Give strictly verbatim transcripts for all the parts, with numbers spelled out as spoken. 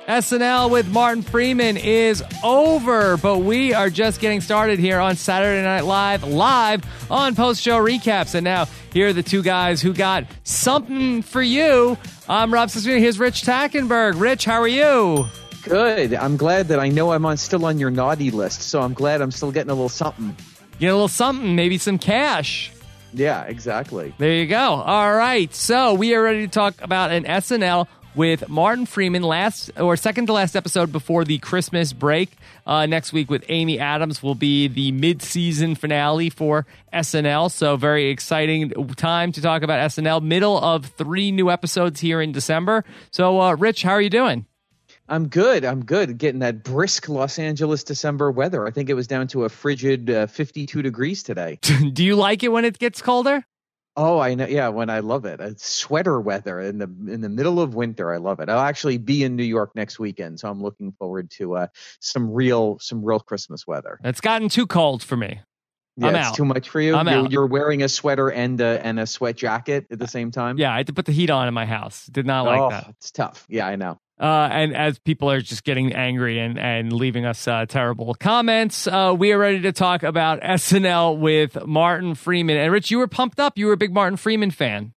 S N L with Martin Freeman is over, but we are just getting started here on Saturday Night Live, live on post-show recaps. And now, here are the two guys who got something for you. I'm Rob Cesternino. Here's Rich Tackenberg. Rich, how are you? Good. I'm glad that I know I'm on still on your naughty list, so I'm glad I'm still getting a little something. Get a little something, maybe some cash. Yeah, exactly. There you go. All right, so we are ready to talk about an S N L with Martin Freeman, last or second to last episode before the Christmas break. Uh, next week with Amy Adams will be the mid-season finale for S N L. So very exciting time to talk about S N L. Middle of three new episodes here in December. So, uh, Rich, how are you doing? I'm good. I'm good. Getting that brisk Los Angeles December weather. I think it was down to a frigid uh, fifty-two degrees today. Do you like it when it gets colder? Oh, I know. Yeah, when I love it. It's sweater weather in the in the middle of winter. I love it. I'll actually be in New York next weekend, so I'm looking forward to uh, some real some real Christmas weather. It's gotten too cold for me. Yeah, I'm it's out. too much for you. I'm you're, out. You're wearing a sweater and a, and a sweat jacket at the same time. Yeah, I had to put the heat on in my house. Did not like oh, that. It's tough. Yeah, I know. Uh, and as people are just getting angry and, and leaving us uh, terrible comments, uh, we are ready to talk about S N L with Martin Freeman. And Rich, you were pumped up. You were a big Martin Freeman fan.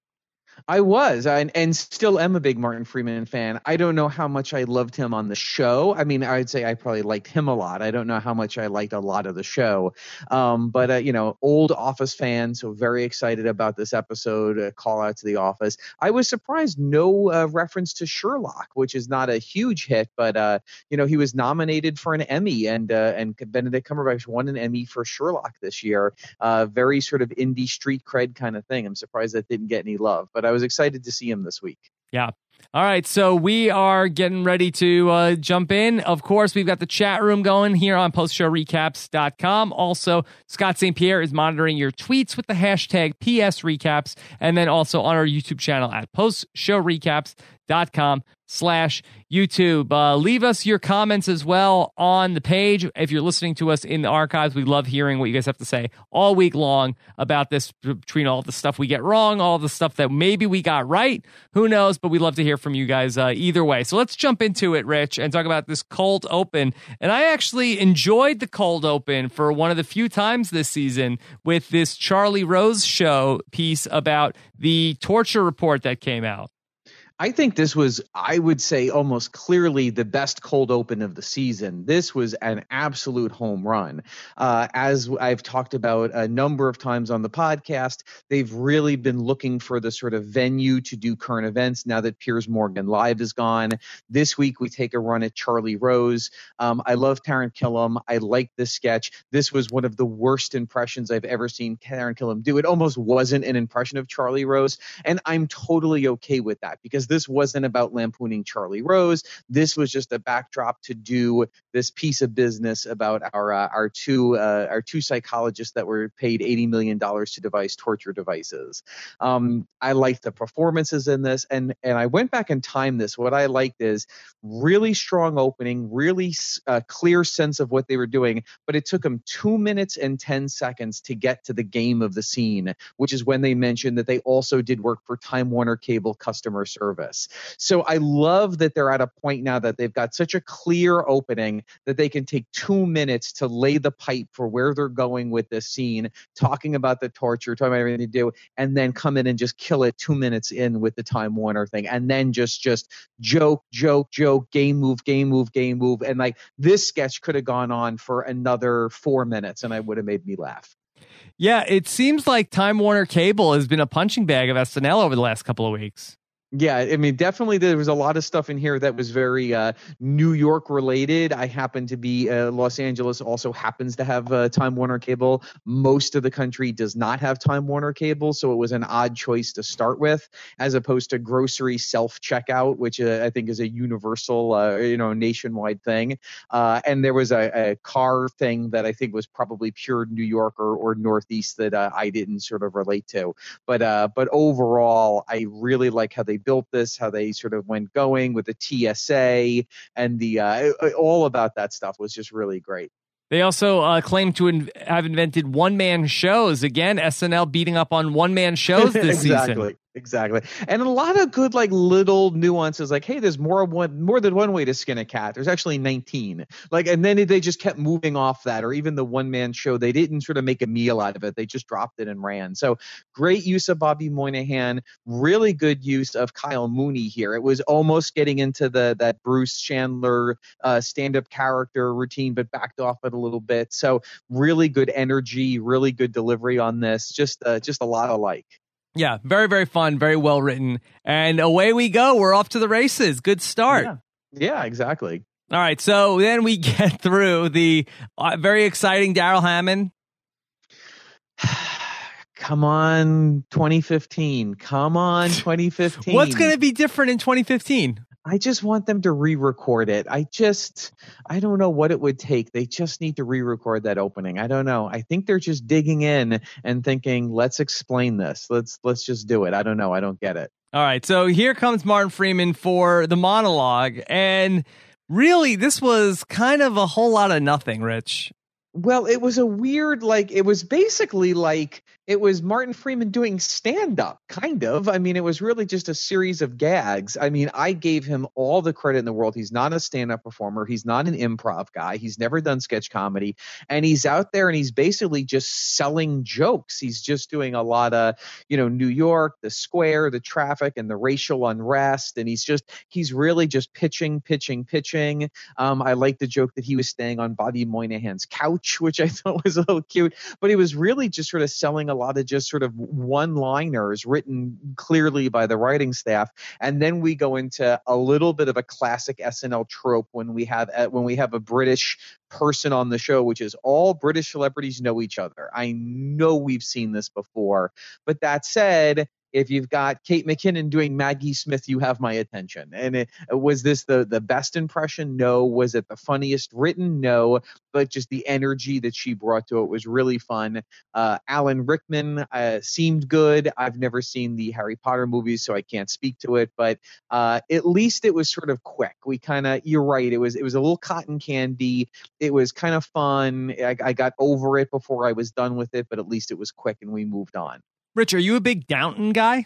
I was, and, and still am a big Martin Freeman fan. I don't know how much I loved him on the show. I mean, I'd say I probably liked him a lot. I don't know how much I liked a lot of the show. Um, but, uh, you know, old Office fan, so very excited about this episode, uh, call out to The Office. I was surprised no uh, reference to Sherlock, which is not a huge hit, but, uh, you know, he was nominated for an Emmy, and uh, and Benedict Cumberbatch won an Emmy for Sherlock this year. Uh, very sort of indie street cred kind of thing. I'm surprised that didn't get any love, but I was excited to see him this week. Yeah. All right. So we are getting ready to uh, jump in. Of course, we've got the chat room going here on post show recaps dot com. Also, Scott Saint Pierre is monitoring your tweets with the hashtag P S Recaps, and then also on our YouTube channel at post show recaps dot com slash YouTube. Uh, leave us your comments as well on the page. If you're listening to us in the archives, we love hearing what you guys have to say all week long about this, between all the stuff we get wrong, all the stuff that maybe we got right. Who knows? But we'd love to hear from you guys uh, either way. So let's jump into it, Rich, and talk about this cold open. And I actually enjoyed the cold open for one of the few times this season with this Charlie Rose show piece about the torture report that came out. I think this was, I would say, almost clearly the best cold open of the season. This was an absolute home run. Uh, as I've talked about a number of times on the podcast, they've really been looking for the sort of venue to do current events now that Piers Morgan Live is gone. This week, we take a run at Charlie Rose. Um, I love Taran Killam. I like this sketch. This was one of the worst impressions I've ever seen Taran Killam do. It almost wasn't an impression of Charlie Rose, and I'm totally okay with that, because this wasn't about lampooning Charlie Rose. This was just a backdrop to do this piece of business about our uh, our two uh, our two psychologists that were paid eighty million dollars to devise torture devices. Um, I liked the performances in this, and and I went back and timed this. What I liked is really strong opening, really uh, clear sense of what they were doing, but it took them two minutes and ten seconds to get to the game of the scene, which is when they mentioned that they also did work for Time Warner Cable customer service. So I love that they're at a point now that they've got such a clear opening that they can take two minutes to lay the pipe for where they're going with this scene, talking about the torture, talking about everything they do, and then come in and just kill it two minutes in with the Time Warner thing, and then just just joke, joke, joke, game move, game move, game move. And like, this sketch could have gone on for another four minutes and I would have made me laugh. Yeah, it seems like Time Warner Cable has been a punching bag of S N L over the last couple of weeks. Yeah, I mean, definitely there was a lot of stuff in here that was very uh, New York related. I happen to be uh, Los Angeles also happens to have uh, Time Warner Cable. Most of the country does not have Time Warner Cable, so it was an odd choice to start with, as opposed to grocery self-checkout, which uh, I think is a universal, uh, you know, nationwide thing. Uh, and there was a, a car thing that I think was probably pure New York or, or Northeast that uh, I didn't sort of relate to. But uh, but overall, I really like how they built this, how they sort of went going with the T S A, and the uh, all about that stuff was just really great. They also uh, claim to in- have invented one-man shows. Again, S N L beating up on one-man shows this exactly. season. Exactly. And a lot of good, like little nuances, like, hey, there's more one more than one way to skin a cat. There's actually nineteen. Like, and then they just kept moving off that, or even the one man show, they didn't sort of make a meal out of it. They just dropped it and ran. So great use of Bobby Moynihan, really good use of Kyle Mooney here. It was almost getting into the that Bruce Chandler uh, stand-up character routine, but backed off it a little bit. So really good energy, really good delivery on this. Just uh, just a lot alike. Yeah, very, very fun, very well written. And away we go. We're off to the races. Good start. Yeah, yeah, exactly. All right, so then we get through the uh, very exciting Daryl Hammond. Come on, twenty fifteen. Come on, twenty fifteen. What's going to be different in twenty fifteen? I just want them to re-record it. I just, I don't know what it would take. They just need to re-record that opening. I don't know. I think they're just digging in and thinking, let's explain this. Let's, let's just do it. I don't know. I don't get it. All right. So here comes Martin Freeman for the monologue. And really, this was kind of a whole lot of nothing, Rich. Well, it was a weird, like, it was basically like, it was Martin Freeman doing stand-up, kind of. I mean, it was really just a series of gags. I mean, I gave him all the credit in the world. He's not a stand-up performer. He's not an improv guy. He's never done sketch comedy. And he's out there and he's basically just selling jokes. He's just doing a lot of, you know, New York, the square, the traffic, and the racial unrest. And he's just, he's really just pitching, pitching, pitching. Um, I like the joke that he was staying on Bobby Moynihan's couch, which I thought was a little cute. But he was really just sort of selling a lot of just sort of one-liners written clearly by the writing staff. And then we go into a little bit of a classic S N L trope when we have when we have a British person on the show, which is all British celebrities know each other. I know we've seen this before. But that said, if you've got Kate McKinnon doing Maggie Smith, you have my attention. And it, was this the, the best impression? No. Was it the funniest written? No. But just the energy that she brought to it was really fun. Uh, Alan Rickman uh, seemed good. I've never seen the Harry Potter movies, so I can't speak to it. But uh, at least it was sort of quick. We kind of, you're right. It was it was a little cotton candy. It was kind of fun. I, I got over it before I was done with it, but at least it was quick and we moved on. Rich, are you a big Downton guy?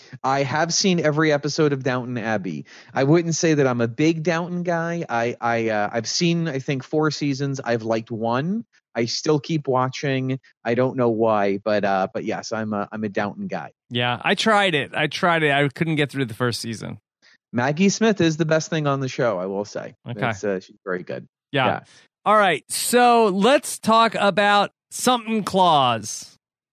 I have seen every episode of Downton Abbey. I wouldn't say that I'm a big Downton guy. I, I, uh, I've seen, I think, four seasons. I've liked one. I still keep watching. I don't know why, but uh, but yes, I'm a I'm a Downton guy. Yeah, I tried it. I tried it. I couldn't get through the first season. Maggie Smith is the best thing on the show, I will say. Okay, uh, she's very good. Yeah. yeah. All right. So let's talk about Something Claus.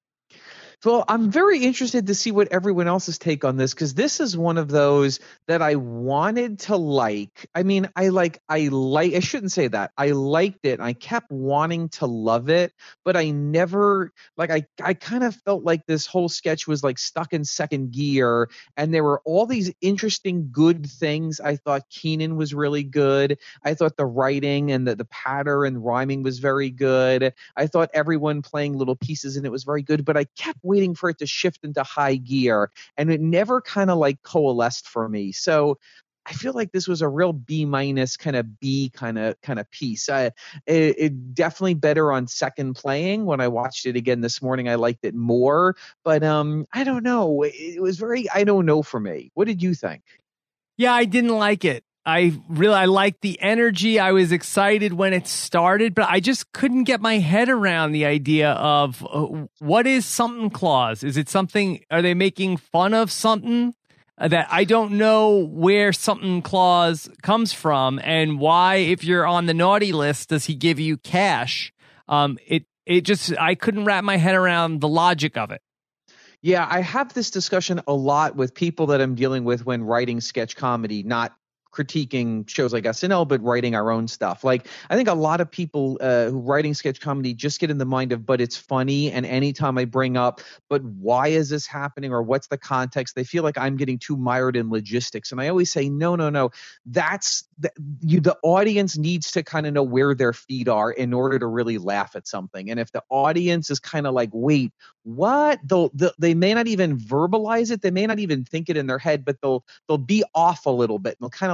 Well, I'm very interested to see what everyone else's take on this, because this is one of those that I wanted to like. I mean, I like, I like, I shouldn't say that. I liked it. I kept wanting to love it, but I never, like, I, I kind of felt like this whole sketch was like stuck in second gear, and there were all these interesting, good things. I thought Keenan was really good. I thought the writing and the, the patter and rhyming was very good. I thought everyone playing little pieces in it was very good, but I kept waiting for it to shift into high gear, and it never kind of like coalesced for me. So I feel like this was a real B minus kind of B kind of kind of piece. I, it, it definitely better on second playing. When I watched it again this morning, I liked it more, but um, I don't know. It, it was very, I don't know for me. What did you think? Yeah, I didn't like it. I really, I liked the energy. I was excited when it started, but I just couldn't get my head around the idea of uh, what is Something Claus? Is it something, are they making fun of something uh, that I don't know where Something Claus comes from, and why, if you're on the naughty list, does he give you cash? Um, it, it just, I couldn't wrap my head around the logic of it. Yeah, I have this discussion a lot with people that I'm dealing with when writing sketch comedy, not critiquing shows like S N L, but writing our own stuff. Like, I think a lot of people uh, who writing sketch comedy just get in the mind of, but it's funny. And anytime I bring up, but why is this happening, or what's the context, they feel like I'm getting too mired in logistics. And I always say, no, no, no. That's the, you. The audience needs to kind of know where their feet are in order to really laugh at something. And if the audience is kind of like, wait, what? They'll, they'll they may not even verbalize it. They may not even think it in their head, but they'll they'll be off a little bit. And they'll kind of like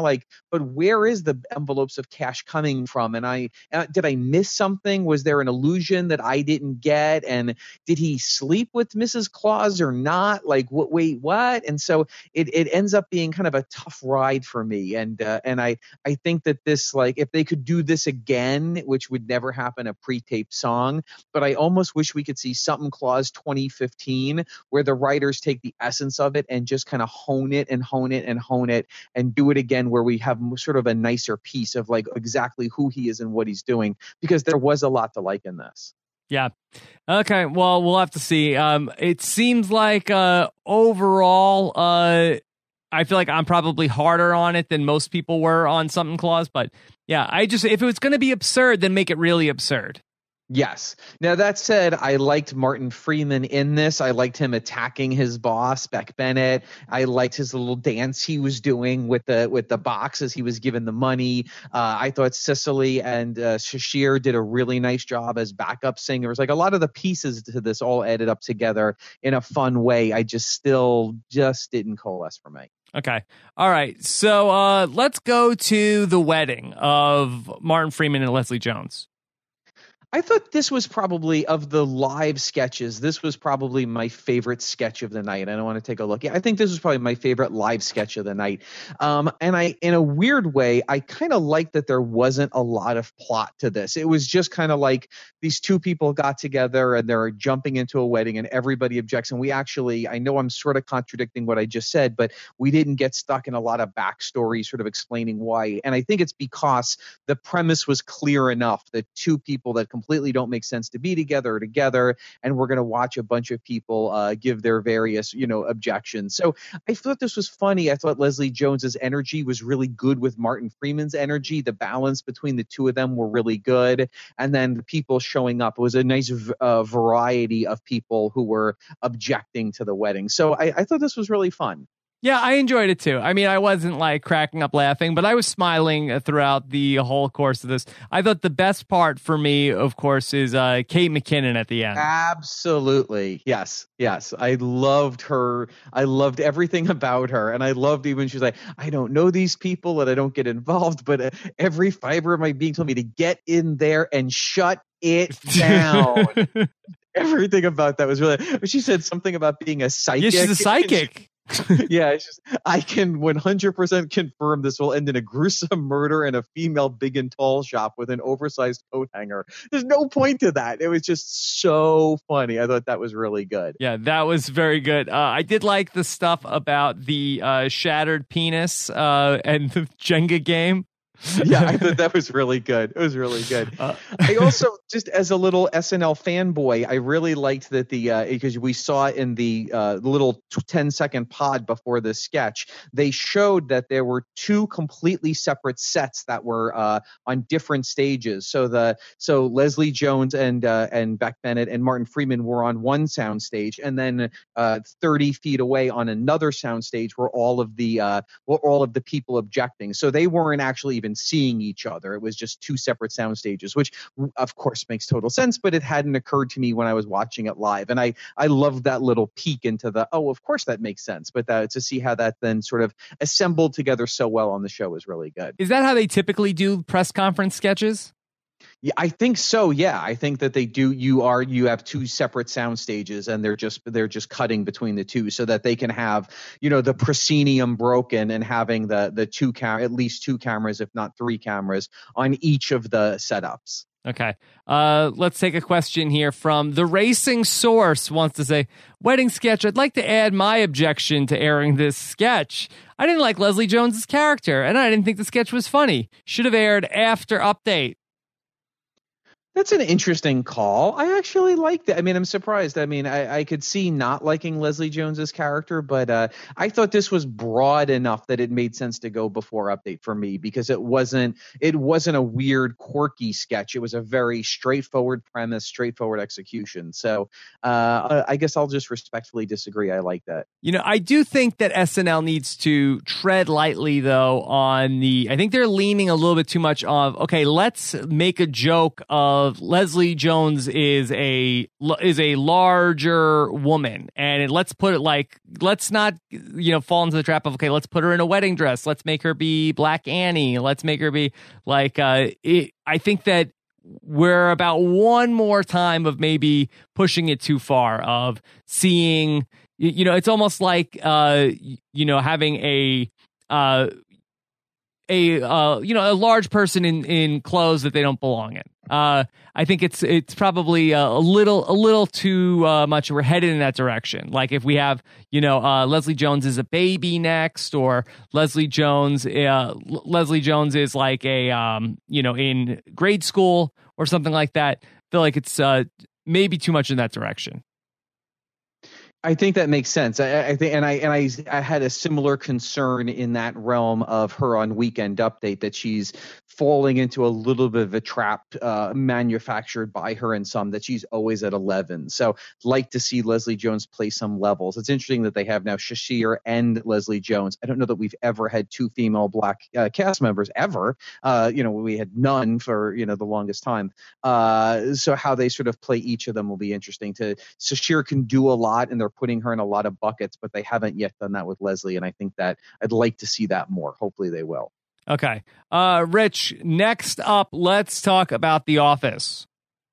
like, but where is the envelopes of cash coming from? And I uh, did I miss something? Was there an illusion that I didn't get? And did he sleep with Missus Claus or not? Like, what? Wait, what? And so it it ends up being kind of a tough ride for me. And uh, and I I think that this, like, if they could do this again, which would never happen, a pre-taped song, but I almost wish we could see Something Claus twenty fifteen, where the writers take the essence of it and just kind of hone it and hone it and hone it and do it again, where we have sort of a nicer piece of like exactly who he is and what he's doing, because there was a lot to like in this. Yeah. Okay. Well, we'll have to see. Um, it seems like uh, overall, uh, I feel like I'm probably harder on it than most people were on Something Claus. But yeah, I just, if it was going to be absurd, then make it really absurd. Yes. Now, that said, I liked Martin Freeman in this. I liked him attacking his boss, Beck Bennett. I liked his little dance he was doing with the with the box as he was given the money. Uh, I thought Cicely and uh, Shashir did a really nice job as backup singers. Like, a lot of the pieces to this all added up together in a fun way. I just still just didn't coalesce for me. Okay. All right. So uh, let's go to the wedding of Martin Freeman and Leslie Jones. I thought this was probably, of the live sketches, this was probably my favorite sketch of the night. I don't want to take a look. Yeah, I think this was probably my favorite live sketch of the night. Um, and I, in a weird way, I kind of liked that there wasn't a lot of plot to this. It was just kind of like these two people got together and they're jumping into a wedding and everybody objects. And we actually, I know I'm sort of contradicting what I just said, but we didn't get stuck in a lot of backstory sort of explaining why. And I think it's because the premise was clear enough that two people that completely don't make sense to be together or together, and we're going to watch a bunch of people uh, give their various, you know, objections. So I thought this was funny. I thought Leslie Jones's energy was really good with Martin Freeman's energy. The balance between the two of them were really good. And then the people showing up, it was a nice uh, variety of people who were objecting to the wedding. So I, I thought this was really fun. Yeah, I enjoyed it too. I mean, I wasn't like cracking up laughing, but I was smiling throughout the whole course of this. I thought the best part for me, of course, is uh, Kate McKinnon at the end. Absolutely. Yes. Yes. I loved her. I loved everything about her. And I loved even she's like, I don't know these people and I don't get involved, but uh, every fiber of my being told me to get in there and shut it down. Everything about that was really, she said something about being a psychic. Yeah, she's a psychic. Yeah, it's just, I can one hundred percent confirm this will end in a gruesome murder in a female big and tall shop with an oversized coat hanger. There's no point to that. It was just so funny. I thought that was really good. Yeah, that was very good. Uh, I did like the stuff about the uh, shattered penis uh, and the Jenga game. Yeah, I thought that was really good. It was really good. Uh, I also, just as a little S N L fanboy, I really liked that the uh, because we saw in the uh, little ten second pod before the sketch, they showed that there were two completely separate sets that were uh, on different stages. So the so Leslie Jones and uh, and Beck Bennett and Martin Freeman were on one sound stage, and then uh, thirty feet away on another sound stage were all of the uh, were all of the people objecting. So they weren't actually even seeing each other. It was just two separate sound stages, which of course makes total sense, but it hadn't occurred to me when I was watching it live. And I, I loved that little peek into the, oh, of course that makes sense. But that, to see how that then sort of assembled together so well on the show was really good. Is that how they typically do press conference sketches? Yeah, I think so. Yeah, I think that they do. You are you have two separate sound stages, and they're just they're just cutting between the two so that they can have, you know, the proscenium broken and having the the two cam at least two cameras, if not three cameras, on each of the setups. Okay. Uh, let's take a question here from the Racing Source. Wants to say, wedding sketch. I'd like to add my objection to airing this sketch. I didn't like Leslie Jones's character, and I didn't think the sketch was funny. Should have aired after update. That's an interesting call. I actually liked it. I mean, I'm surprised. I mean, I, I could see not liking Leslie Jones's character, but uh, I thought this was broad enough that it made sense to go before update for me, because it wasn't it wasn't a weird, quirky sketch. It was a very straightforward premise, straightforward execution. So uh, I guess I'll just respectfully disagree. I like that. You know, I do think that S N L needs to tread lightly, though, on the, I think they're leaning a little bit too much on, okay, let's make a joke of of Leslie Jones is a is a larger woman, and it, let's put it like let's not you know fall into the trap of okay, let's put her in a wedding dress, let's make her be Black Annie, let's make her be like uh, it, I think that we're about one more time of maybe pushing it too far of seeing you know it's almost like uh, you know having a uh, a uh, you know a large person in, in clothes that they don't belong in. Uh, I think it's it's probably a, a little a little too uh, much. We're headed in that direction. Like if we have you know uh, Leslie Jones is a baby next, or Leslie Jones uh, Leslie Jones is like a um, you know in grade school or something like that. I feel like it's uh, maybe too much in that direction. I think that makes sense. I, I think, and I and I, I had a similar concern in that realm of her on Weekend Update that she's falling into a little bit of a trap uh, manufactured by her and some that she's always at eleven. So, like to see Leslie Jones play some levels. It's interesting that they have now Shashir and Leslie Jones. I don't know that we've ever had two female Black uh, cast members ever. Uh, you know, we had none for you know the longest time. Uh, so how they sort of play each of them will be interesting. To Shashir can do a lot, and they're putting her in a lot of buckets, but they haven't yet done that with Leslie, and I think that I'd like to see that more. Hopefully they will. Okay. Uh, Rich, next up, let's talk about The Office.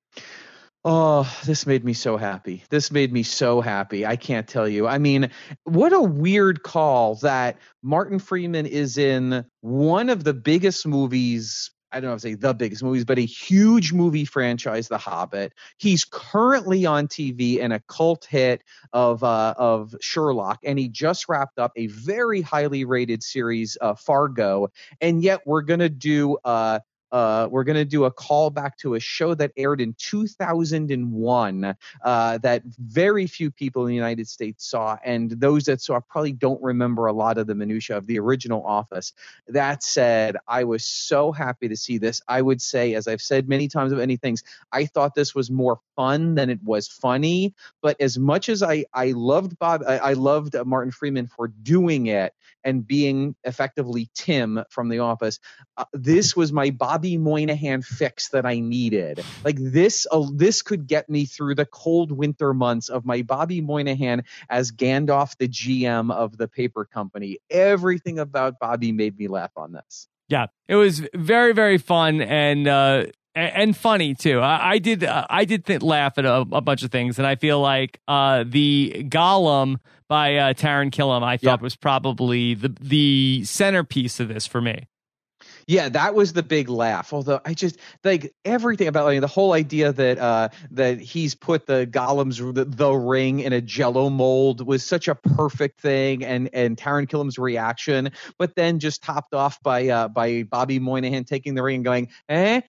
Oh, this made me so happy. This made me so happy. I can't tell you. I mean, what a weird call that Martin Freeman is in one of the biggest movies, I don't know if I say the biggest movies, but a huge movie franchise, The Hobbit. He's currently on T V in a cult hit of uh, of Sherlock, and he just wrapped up a very highly rated series, uh, Fargo. And yet we're gonna do uh, uh, we're gonna do a callback to a show that aired in two thousand one uh, that very few people in the United States saw, and those that saw probably don't remember a lot of the minutia of the original Office. That said, I was so happy to see this. I would say, as I've said many times of many things, I thought this was more fun than it was funny. But as much as I I loved Bob, I, I loved Martin Freeman for doing it and being effectively Tim from The Office. Uh, this was my Bobby Moynihan fix that I needed. Like this, uh, this could get me through the cold winter months of my Bobby Moynihan as Gandalf, the G M of the paper company. Everything about Bobby made me laugh on this. Yeah, it was very, very fun and uh, and funny too. I, I did uh, I did th- laugh at a, a bunch of things, and I feel like uh, the Gollum by uh, Taran Killam I thought yep. was probably the the centerpiece of this for me. Yeah, that was the big laugh. Although I just like everything about like, the whole idea that uh, that he's put the Gollum's the, the ring in a Jello mold was such a perfect thing, and and Taran Killam's reaction, but then just topped off by uh, by Bobby Moynihan taking the ring and going, "Eh,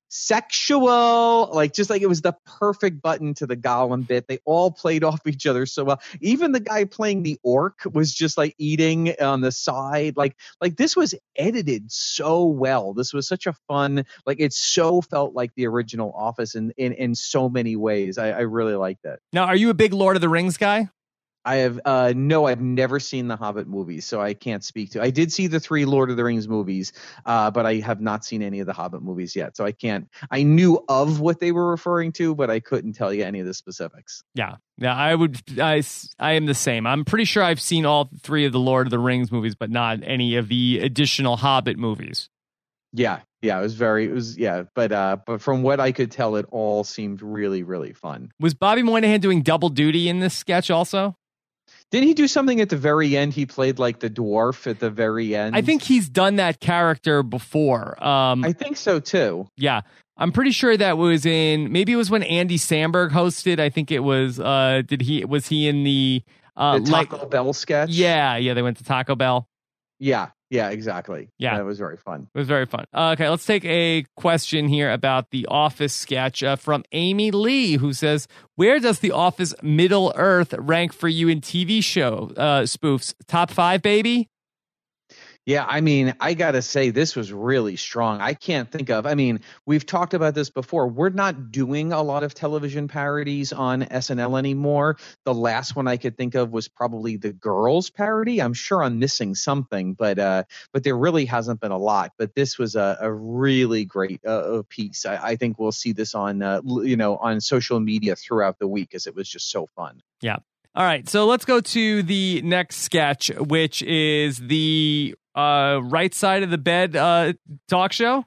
sexual!" Like just like it was the perfect button to the Gollum bit. They all played off each other so well. Even the guy playing the orc was just like eating on the side. Like like this was edited so well. This was such a fun, like it so felt like the original Office in in, in so many ways. I, I really liked it. Now, are you a big Lord of the Rings guy? I have uh, no, I've never seen the Hobbit movies, so I can't speak to. I did see the three Lord of the Rings movies, uh, but I have not seen any of the Hobbit movies yet, so I can't. I knew of what they were referring to, but I couldn't tell you any of the specifics. Yeah, yeah, I would. I, I am the same. I'm pretty sure I've seen all three of the Lord of the Rings movies, but not any of the additional Hobbit movies. Yeah, yeah, it was very, it was, yeah, but uh, but from what I could tell, it all seemed really, really fun. Was Bobby Moynihan doing double duty in this sketch also? Did he do something at the very end? He played like the dwarf at the very end. I think he's done that character before. Um, I think so too. Yeah. I'm pretty sure that was in, maybe it was when Andy Samberg hosted. I think it was, uh, did he, was he in the, uh, the Taco like, Bell sketch? Yeah. Yeah. They went to Taco Bell. Yeah. Yeah, exactly. Yeah. That was very fun. It was very fun. Uh, okay, let's take a question here about the Office sketch uh, from Amy Lee, who says, where does the Office Middle Earth rank for you in T V show uh, spoofs? Top five, baby? Yeah, I mean, I got to say, this was really strong. I can't think of, I mean, we've talked about this before. We're not doing a lot of television parodies on S N L anymore. The last one I could think of was probably the Girls parody. I'm sure I'm missing something, but uh, but there really hasn't been a lot. But this was a, a really great uh, piece. I, I think we'll see this on, uh, you know, on social media throughout the week, as it was just so fun. Yeah. All right. So let's go to the next sketch, which is the uh, right side of the bed uh, talk show.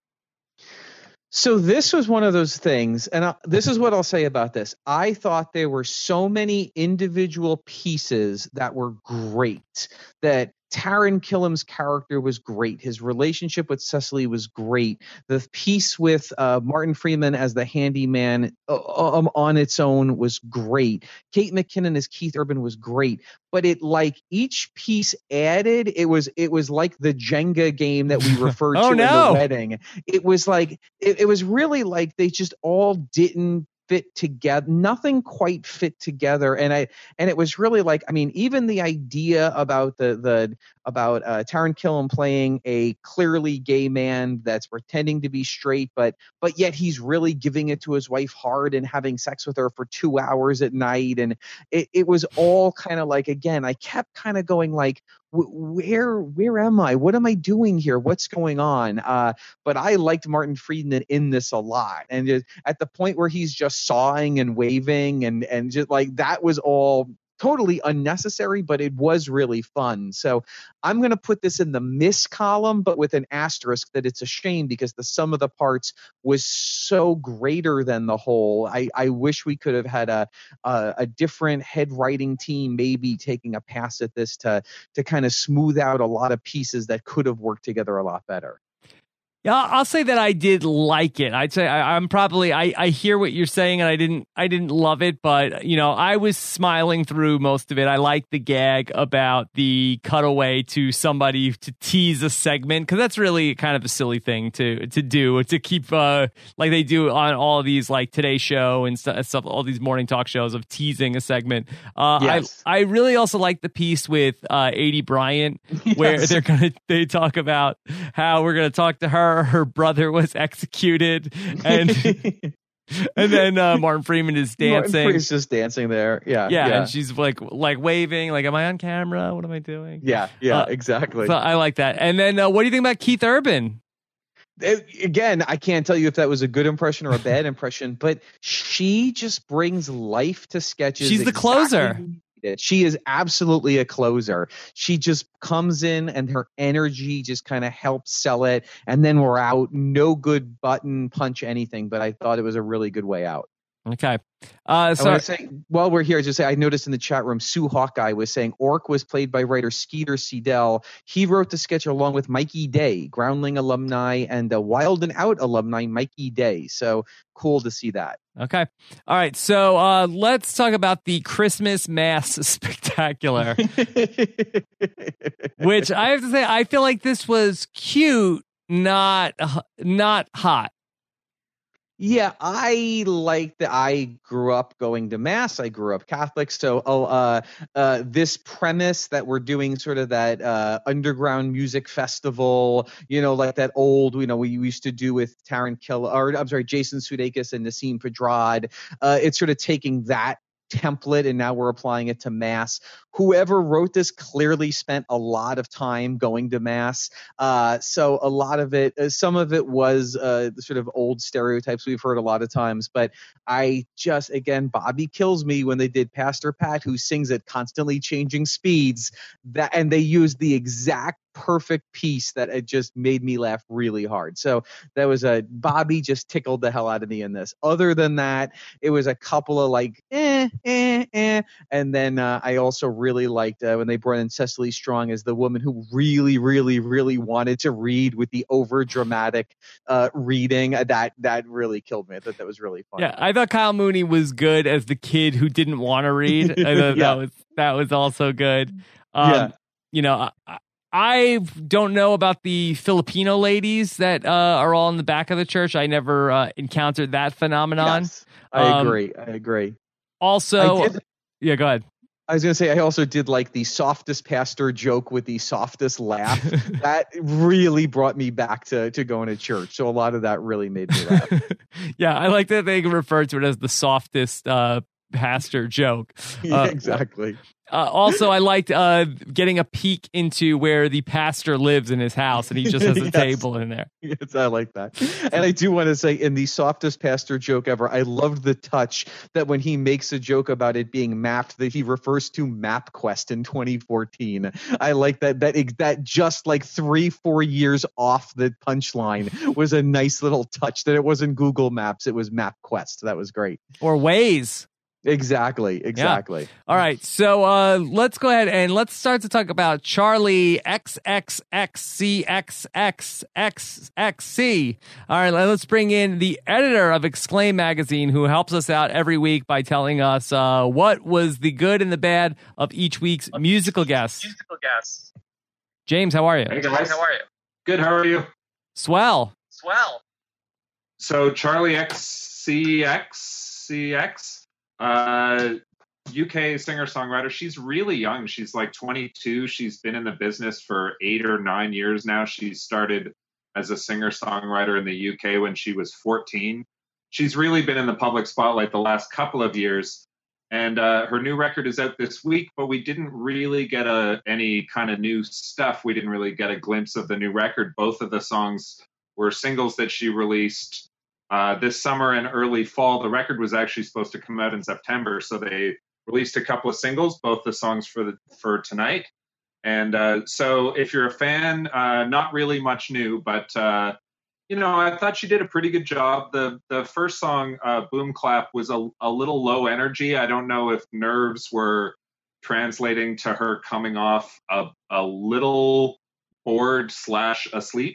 So this was one of those things, and I, this is what I'll say about this. I thought there were so many individual pieces that were great, that Taran Killam's character was great. His relationship with Cecily was great. The piece with uh, Martin Freeman as the handyman uh, um, on its own was great. Kate McKinnon as Keith Urban was great. But it, like, each piece added, it was it was like the Jenga game that we referred oh, to no. in the wedding. It was like it, it was really like they just all didn't fit together. Nothing quite fit together. And I and it was really like, I mean, even the idea about the the about uh, Taran Killam playing a clearly gay man that's pretending to be straight, but but yet he's really giving it to his wife hard and having sex with her for two hours at night. And it, it was all kind of like, again, I kept kind of going like, where where am I? What am I doing here? What's going on? Uh, but I liked Martin Friedman in this a lot. And just, at the point where he's just sawing and waving and and just like that was all totally unnecessary, but it was really fun. So I'm going to put this in the miss column, but with an asterisk that it's a shame because the sum of the parts was so greater than the whole. I, I wish we could have had a, a a different head writing team maybe taking a pass at this to to kind of smooth out a lot of pieces that could have worked together a lot better. Yeah, I'll say that I did like it. I'd say I, I'm probably I, I hear what you're saying, and I didn't I didn't love it, but you know I was smiling through most of it. I liked the gag about the cutaway to somebody to tease a segment because that's really kind of a silly thing to to do to keep uh, like they do on all of these like Today Show and stuff, stuff all these morning talk shows of teasing a segment. Uh, yes. I I really also like the piece with uh, Aidy Bryant where yes. they're gonna they talk about how we're gonna talk to her. Her brother was executed, and and then uh, Martin Freeman is dancing. He's just dancing there. Yeah, yeah, yeah, and she's like like waving. Like, am I on camera? What am I doing? Yeah, yeah, uh, exactly. So I like that. And then, uh, what do you think about Keith Urban? It, again, I can't tell you if that was a good impression or a bad impression, but she just brings life to sketches. She's the exactly. closer. She is absolutely a closer. She just comes in and her energy just kind of helps sell it. And then we're out. No good button punch anything, but I thought it was a really good way out. Okay. Uh, so I want to say, while we're here, just say I noticed in the chat room, Sue Hawkeye was saying Orc was played by writer Skeeter Seidel. He wrote the sketch along with Mikey Day, Groundling alumni, and uh, Wild and Out alumni Mikey Day. So cool to see that. Okay. All right. So uh, let's talk about the Christmas Mass Spectacular, which I have to say, I feel like this was cute, not not hot. Yeah, I like that. I grew up going to mass. I grew up Catholic. So oh, uh, uh, this premise that we're doing sort of that uh, underground music festival, you know, like that old, you know, we used to do with Taran Killam, or I'm sorry, Jason Sudeikis and Nassim Pedrad. Uh, it's sort of taking that template and now we're applying it to mass. Whoever wrote this clearly spent a lot of time going to mass. Uh, so a lot of it, uh, some of it was uh, the sort of old stereotypes we've heard a lot of times. But I just, again, Bobby kills me when they did Pastor Pat, who sings at constantly changing speeds. That and they used the exact perfect piece that it just made me laugh really hard. So that was a Bobby just tickled the hell out of me in this. Other than that, it was a couple of like eh eh eh, and then uh, I also really liked uh, when they brought in Cecily Strong as the woman who really really really wanted to read with the over dramatic uh, reading. That that really killed me. I thought that was really fun. Yeah, I thought Kyle Mooney was good as the kid who didn't want to read. I thought yeah. that was that was also good. Um, yeah, you know. I, I don't know about the Filipino ladies that uh, are all in the back of the church. I never uh, encountered that phenomenon. Yes, I um, agree. I agree. Also, I did, yeah, go ahead. I was going to say, I also did like the softest pastor joke with the softest laugh. That really brought me back to, to going to church. So a lot of that really made me laugh. Yeah, I like that they refer to it as the softest uh, pastor joke. Yeah, Uh, exactly. Uh, also, I liked uh, getting a peek into where the pastor lives in his house, and he just has a Yes. table in there. Yes, I like that. And I do want to say, in the softest pastor joke ever, I loved the touch that when he makes a joke about it being mapped, that he refers to MapQuest in twenty fourteen. I like that. That that just like three, four years off the punchline was a nice little touch. That it wasn't Google Maps, it was MapQuest. That was great. Or Waze. Exactly, exactly. Yeah. All right, so uh, let's go ahead and let's start to talk about Charli X X X C X X X X C. All right, let's bring in the editor of Exclaim magazine, who helps us out every week by telling us uh, what was the good and the bad of each week's musical guest. Musical guest. James, how are you? Hey guys, how are you? Good, how are you? Swell. Swell. So Charli X C X C X, uh, U K singer-songwriter. She's really young. She's like twenty-two. She's been in the business for eight or nine years now. She started as a singer-songwriter in the U K when she was fourteen. She's really been in the public spotlight the last couple of years. And uh, her new record is out this week, but we didn't really get a, any kind of new stuff. We didn't really get a glimpse of the new record. Both of the songs were singles that she released uh, this summer and early fall. The record was actually supposed to come out in September, so they released a couple of singles, both the songs for the, for tonight. And uh, so if you're a fan, uh, not really much new, but uh, you know, I thought she did a pretty good job. The the first song, uh, Boom Clap, was a, a little low energy. I don't know if nerves were translating to her coming off a, a little bored slash asleep.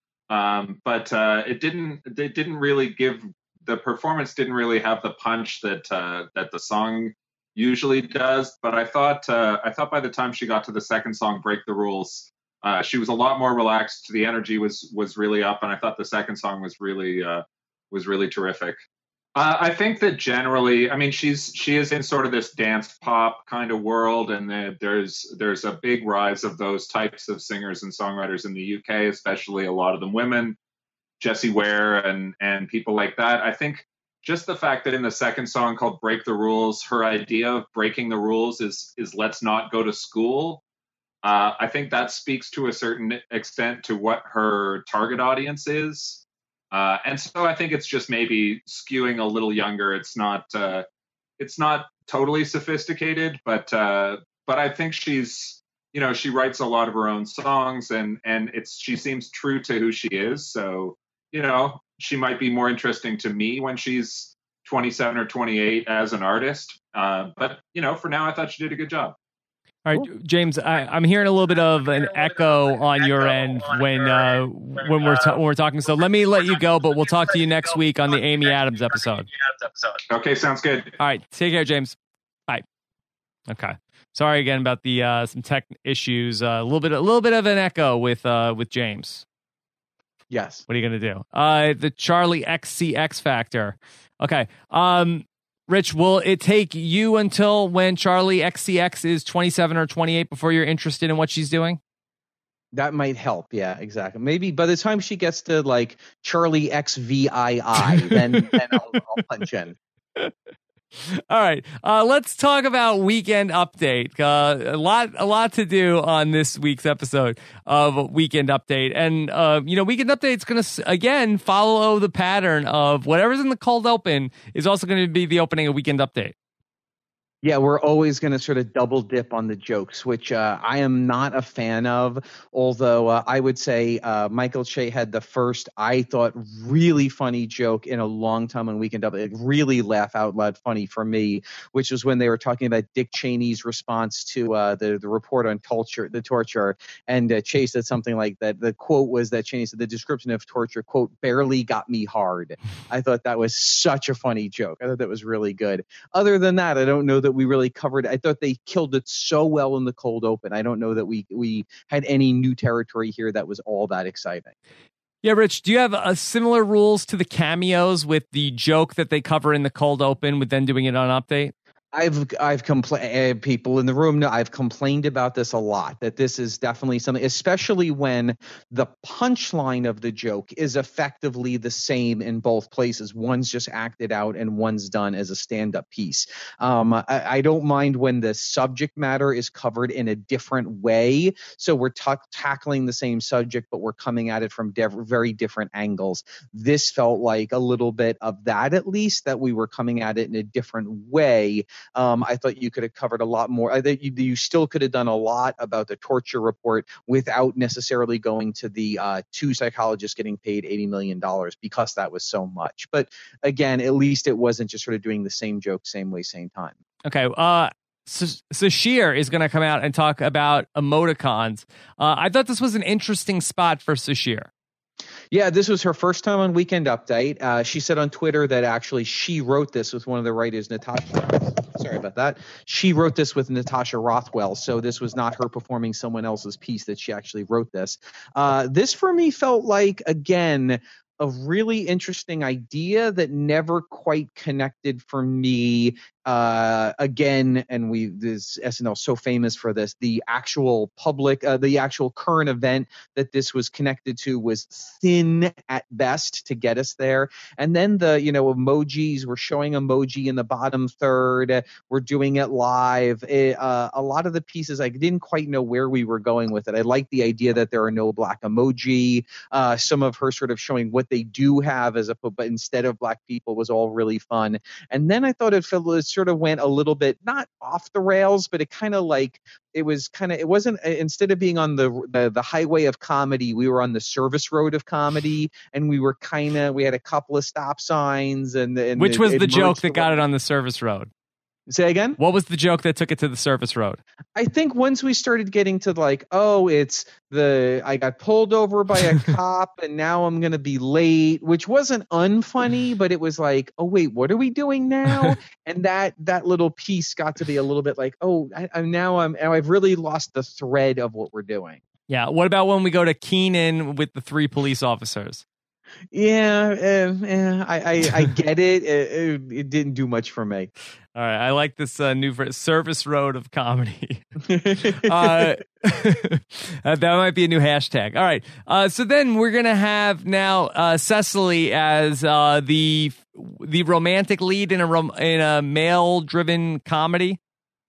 Um, but uh, it didn't it didn't really give, the performance didn't really have the punch that uh, that the song usually does. But I thought uh, I thought by the time she got to the second song, Break the Rules, Uh, she was a lot more relaxed. The energy was was really up, and I thought the second song was really uh, was really terrific. Uh, I think that generally, I mean, she's she is in sort of this dance pop kind of world, and the, there's there's a big rise of those types of singers and songwriters in the U K, especially a lot of them women, Jessie Ware and and people like that. I think just the fact that in the second song called Break the Rules, her idea of breaking the rules is is let's not go to school. Uh, I think that speaks to a certain extent to what her target audience is. Uh, and so I think it's just maybe skewing a little younger. It's not uh, it's not totally sophisticated, but uh, but I think she's, you know, she writes a lot of her own songs, and and it's she seems true to who she is. So, you know, she might be more interesting to me when she's twenty-seven or twenty-eight as an artist. Uh, but, you know, for now, I thought she did a good job. All right, James, I, I'm hearing a little bit of an echo on your end when uh, when we're ta- when we're talking. So let me let you go, but we'll talk to you next week on the Amy Adams episode. Okay, sounds good. All right, take care, James. Bye. Okay. Sorry again about the uh, some tech issues. Uh, a little bit, a little bit of an echo with uh, with James. Yes. What are you gonna do? Uh, the Charli X C X Factor. Okay. Um. Rich, will it take you until when Charli X C X is twenty-seven or twenty-eight before you're interested in what she's doing? That might help. Yeah, exactly. Maybe by the time she gets to like Charli X V I I, then, then I'll, I'll punch in. All right, uh, let's talk about Weekend Update. Uh, a lot, a lot to do on this week's episode of Weekend Update, and uh, you know, Weekend Update's going to again follow the pattern of whatever's in the cold open is also going to be the opening of Weekend Update. Yeah, we're always going to sort of double dip on the jokes, which uh, I am not a fan of. Although uh, I would say uh, Michael Che had the first, I thought, really funny joke in a long time on Weekend Update. Really laugh out loud funny for me, which was when they were talking about Dick Cheney's response to uh, the the report on torture, the torture, and uh, Che said something like that. The quote was that Cheney said the description of torture, quote, barely got me hard. I thought that was such a funny joke. I thought that was really good. Other than that, I don't know that we really covered. I thought they killed it so well in the cold open. I don't know that we we had any new territory here that was all that exciting. Yeah, Rich, do you have uh, similar rules to the cameos with the joke that they cover in the cold open with then doing it on Update? I've I've complained. People in the room know I've complained about this a lot. That this is definitely something, especially when the punchline of the joke is effectively the same in both places. One's just acted out, and one's done as a stand-up piece. Um, I, I don't mind when the subject matter is covered in a different way. So we're t- tackling the same subject, but we're coming at it from diff- very different angles. This felt like a little bit of that, at least, that we were coming at it in a different way. Um, I thought you could have covered a lot more. I think you, you still could have done a lot about the torture report without necessarily going to the uh, two psychologists getting paid eighty million dollars, because that was so much. But again, at least it wasn't just sort of doing the same joke, same way, same time. Okay. Uh, Sasheer is going to come out and talk about emoticons. Uh, I thought this was an interesting spot for Sasheer. Yeah, this was her first time on Weekend Update. Uh, she said on Twitter that actually she wrote this with one of the writers, Natasha. Sorry about that. She wrote this with Natasha Rothwell, so this was not her performing someone else's piece, that she actually wrote this. Uh, this for me felt like, again, a really interesting idea that never quite connected for me. Uh, again, and we this S N L so famous for this. The actual public, uh, the actual current event that this was connected to was thin at best to get us there. And then the you know emojis, we're showing emoji in the bottom third. We're doing it live. It, uh, a lot of the pieces I didn't quite know where we were going with it. I like the idea that there are no black emoji. Uh, some of her sort of showing what they do have as a but instead of black people was all really fun. And then I thought it felt it sort of went a little bit not off the rails, but it kind of like it was kind of it wasn't instead of being on the, the the highway of comedy, we were on the service road of comedy, and we were kind of we had a couple of stop signs and, and which was it, the it joke that got it on the service road. Say again? What was the joke that took it to the service road? I think once we started getting to like, oh, it's the I got pulled over by a cop and now I'm going to be late, which wasn't unfunny, but it was like, oh, wait, what are we doing now? And that that little piece got to be a little bit like, oh, I, I'm now I'm I've really lost the thread of what we're doing. Yeah. What about when we go to Keenan with the three police officers? Yeah, uh, eh, I, I I get it. It, it. It didn't do much for me. All right, I like this uh, new service road of comedy. uh, that might be a new hashtag. All right, uh, so then we're gonna have now uh, Cecily as uh, the the romantic lead in a rom- in a male driven comedy.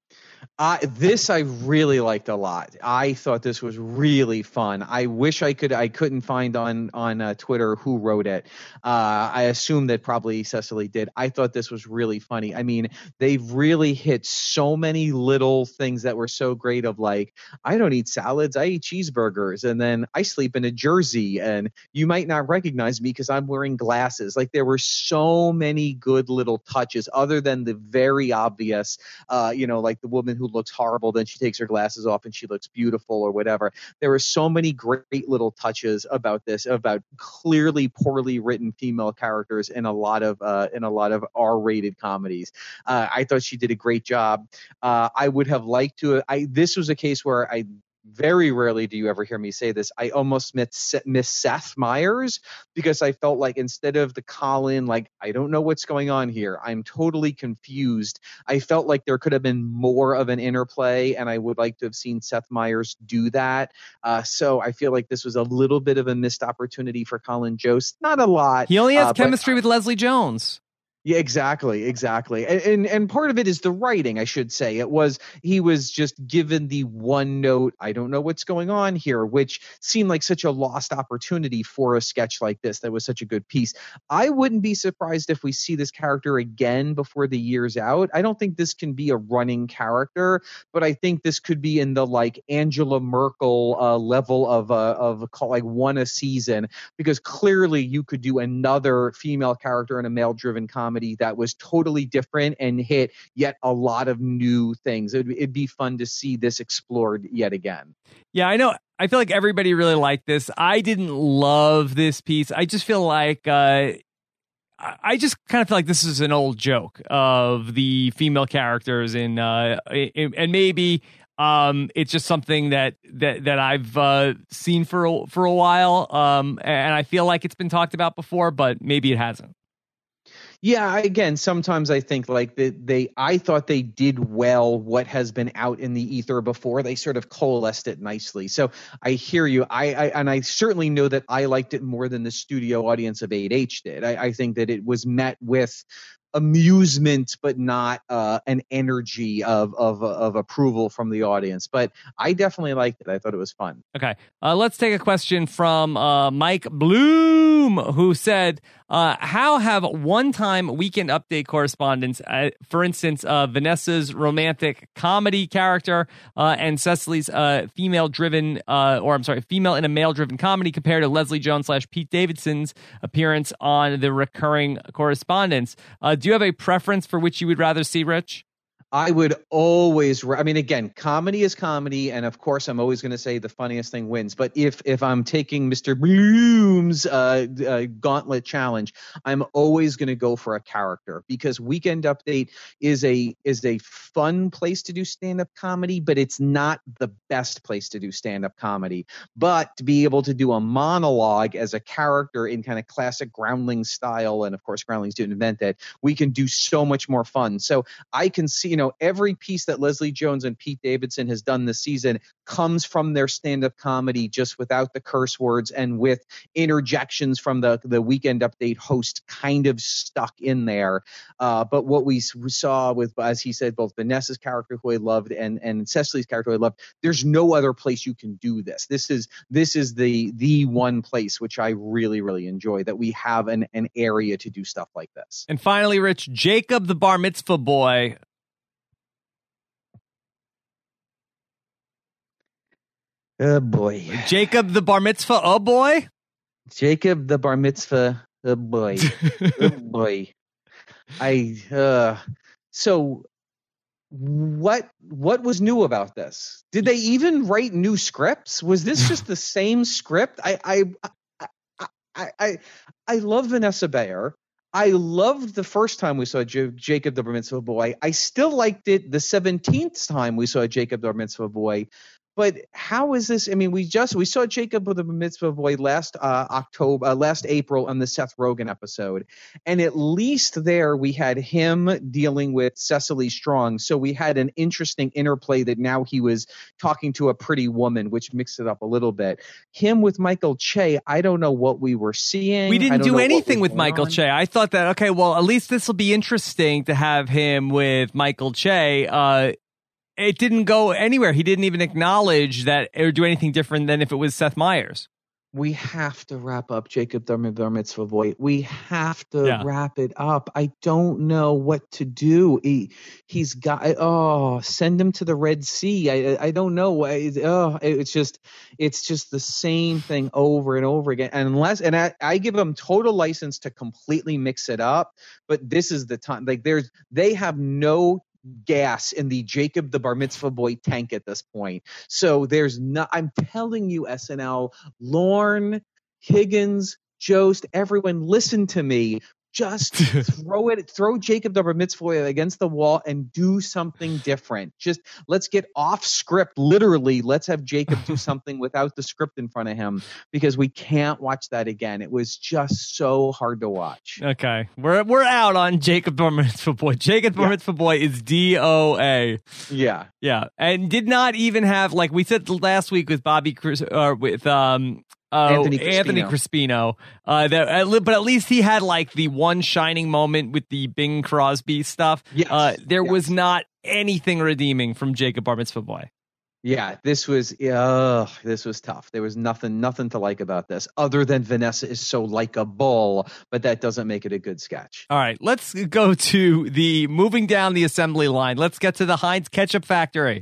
Uh, this I really liked a lot. I thought this was really fun. I wish I could. I couldn't find on on uh, Twitter who wrote it. Uh, I assume that probably Cecily did. I thought this was really funny. I mean, they've really hit so many little things that were so great. Of like, I don't eat salads. I eat cheeseburgers, and then I sleep in a jersey, and you might not recognize me because I'm wearing glasses. Like there were so many good little touches, other than the very obvious. Uh, you know, like the woman who looks horrible, then she takes her glasses off and she looks beautiful or whatever. There were so many great little touches about this, about clearly poorly written female characters in a lot of uh, in a lot of R-rated comedies. Uh, I thought she did a great job. Uh, I would have liked to. I this was a case where I. Very rarely do you ever hear me say this. I almost miss, miss Seth Meyers because I felt like instead of the Colin, like, I don't know what's going on here, I'm totally confused. I felt like there could have been more of an interplay, and I would like to have seen Seth Meyers do that. Uh, so I feel like this was a little bit of a missed opportunity for Colin Jost. Not a lot. He only has uh, chemistry but, with Leslie Jones. Yeah, exactly, exactly. And, and and part of it is the writing, I should say. It was he was just given the one note, I don't know what's going on here, which seemed like such a lost opportunity for a sketch like this. That was such a good piece. I wouldn't be surprised if we see this character again before the year's out. I don't think this can be a running character, but I think this could be in the like Angela Merkel uh, level of uh, of like one a season, because clearly you could do another female character in a male-driven comedy that was totally different and hit yet a lot of new things. It'd, it'd be fun to see this explored yet again. Yeah, I know. I feel like everybody really liked this. I didn't love this piece. I just feel like uh, I just kind of feel like this is an old joke of the female characters in, uh, in and maybe um, it's just something that that that I've uh, seen for a, for a while, um, and I feel like it's been talked about before, but maybe it hasn't. Yeah, again, sometimes I think like they, they I thought they did well what has been out in the ether before. They sort of coalesced it nicely. So I hear you. I, I and I certainly know that I liked it more than the studio audience of eight H did. I, I think that it was met with amusement, but not uh, an energy of, of of approval from the audience. But I definitely liked it. I thought it was fun. Okay, uh, let's take a question from uh, Mike Bloom, who said, uh, how have one-time Weekend Update correspondents, uh, for instance, uh, Vanessa's romantic comedy character uh, and Cecily's uh, female-driven, uh, or I'm sorry, female in a male-driven comedy, compared to Leslie Jones slash Pete Davidson's appearance on the recurring correspondence? Uh, do you have a preference for which you would rather see, Rich? I would always, I mean, again, comedy is comedy, and of course, I'm always going to say the funniest thing wins. But if if I'm taking Mister Bloom's uh, uh, gauntlet challenge, I'm always going to go for a character, because Weekend Update is a is a fun place to do stand-up comedy, but it's not the best place to do stand-up comedy. But to be able to do a monologue as a character in kind of classic Groundling style, and of course, Groundlings didn't invent that, we can do so much more fun. So I can see, you know, every piece that Leslie Jones and Pete Davidson has done this season comes from their stand-up comedy, just without the curse words and with interjections from the, the Weekend Update host kind of stuck in there. Uh, but what we saw with, as he said, both Vanessa's character, who I loved, and, and Cecily's character, who I loved, there's no other place you can do this. This is this is the the one place which I really, really enjoy, that we have an, an area to do stuff like this. And finally, Rich, Jacob the Bar Mitzvah Boy. Oh boy. Jacob the Bar Mitzvah, oh boy? Jacob the Bar Mitzvah, oh boy. Oh boy. I, uh, so what, what was new about this? Did they even write new scripts? Was this just the same script? I, I, I, I, I, I love Vanessa Bayer. I loved the first time we saw J- Jacob the Bar Mitzvah Boy. I still liked it the seventeenth time we saw Jacob the Bar Mitzvah Boy. But how is this? I mean, we just we saw Jacob the Bar Mitzvah Boy last uh, October, uh, last April on the Seth Rogen episode, and at least there we had him dealing with Cecily Strong, so we had an interesting interplay that now he was talking to a pretty woman, which mixed it up a little bit. Him with Michael Che, I don't know what we were seeing. We didn't do anything with Michael on. Che. I thought that, okay, well, at least this will be interesting to have him with Michael Che. Uh, It didn't go anywhere. He didn't even acknowledge that or do anything different than if it was Seth Meyers. We have to wrap up Jacob the Bar Mitzvah Boy. We have to Yeah. wrap it up. I don't know what to do. He, he's got, oh, send him to the Red Sea. I, I don't know. I, oh, it's just, it's just the same thing over and over again. And unless, and I, I give them total license to completely mix it up, but this is the time. Like there's, they have no gas in the Jacob the Bar Mitzvah Boy tank at this point. So there's not, I'm telling you, S N L, Lorne, Higgins, Jost, everyone, listen to me. Just throw it, throw Jacob the Bar Mitzvah Boy against the wall and do something different. Just let's get off script. Literally, let's have Jacob do something without the script in front of him, because we can't watch that again. It was just so hard to watch. Okay, we're we're out on Jacob the Bar Mitzvah Boy. Jacob the Bar Yeah. Mitzvah Boy is D O A. Yeah. Yeah, and did not even have, like we said last week with Bobby Chris, or with um uh, Anthony Crispino. Anthony Crispino. Uh, that, at li- but at least he had like the one shining moment with the Bing Crosby stuff. Yes, Uh, there yes. was not anything redeeming from Jacob Bar Mitzvah Boy. Yeah, this was uh, this was tough. There was nothing nothing to like about this, other than Vanessa is so likable, but that doesn't make it a good sketch. All right, let's go to the moving down the assembly line. Let's get to the Heinz Ketchup Factory.